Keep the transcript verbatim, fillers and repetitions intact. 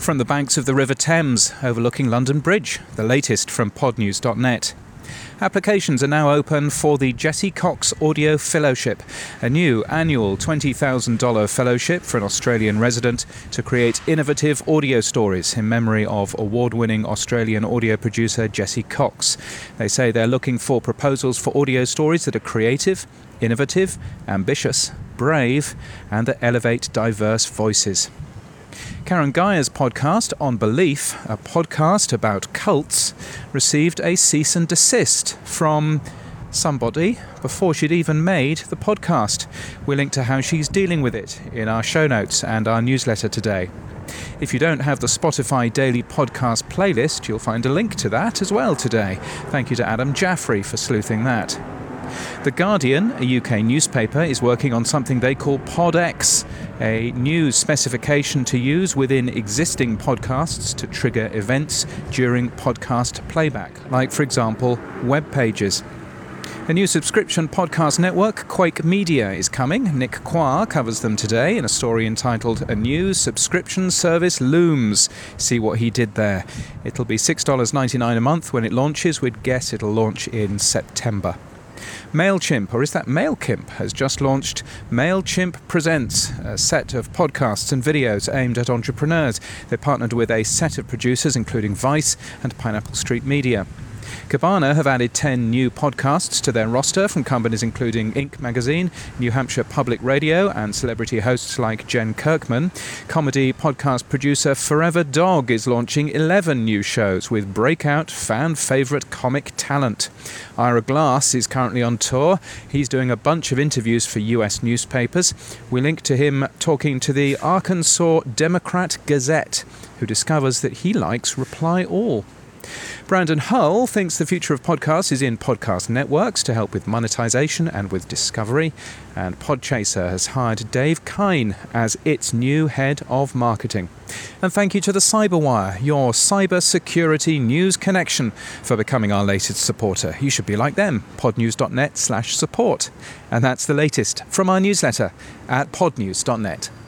From the banks of the River Thames, overlooking London Bridge, the latest from pod news dot net. Applications are now open for the Jesse Cox Audio Fellowship, a new annual twenty thousand dollars fellowship for an Australian resident to create innovative audio stories in memory of award-winning Australian audio producer Jesse Cox. They say they're looking for proposals for audio stories that are creative, innovative, ambitious, brave, and that elevate diverse voices. Karen Guyer's podcast, On Belief, a podcast about cults, received a cease and desist from somebody before she'd even made the podcast. We'll link to how she's dealing with it in our show notes and our newsletter today. If you don't have the Spotify Daily Podcast playlist, you'll find a link to that as well today. Thank you to Adam Jaffrey for sleuthing that. The Guardian, a U K newspaper, is working on something they call PodX, a new specification to use within existing podcasts to trigger events during podcast playback, like, for example, web pages. A new subscription podcast network, Quake Media, is coming. Nick Quah covers them today in a story entitled A New Subscription Service Looms. See what he did there. It'll be six dollars ninety-nine a month when it launches. We'd guess it'll launch in September. MailChimp, or is that MailKimp, has just launched MailChimp Presents, a set of podcasts and videos aimed at entrepreneurs. They partnered with a set of producers, including Vice and Pineapple Street Media. Cabana have added ten new podcasts to their roster from companies including Inc Magazine, New Hampshire Public Radio, and celebrity hosts like Jen Kirkman. Comedy podcast producer Forever Dog is launching eleven new shows with breakout fan-favourite comic talent. Ira Glass is currently on tour. He's doing a bunch of interviews for U S newspapers. We link to him talking to the Arkansas Democrat Gazette, who discovers that he likes Reply All. Brandon Hull thinks the future of podcasts is in podcast networks to help with monetization and with discovery. And Podchaser has hired Dave Kine as its new head of marketing. And thank you to the Cyberwire, your cyber security news connection, for becoming our latest supporter. You should be like them, pod news dot net slash support. And that's the latest from our newsletter at pod news dot net.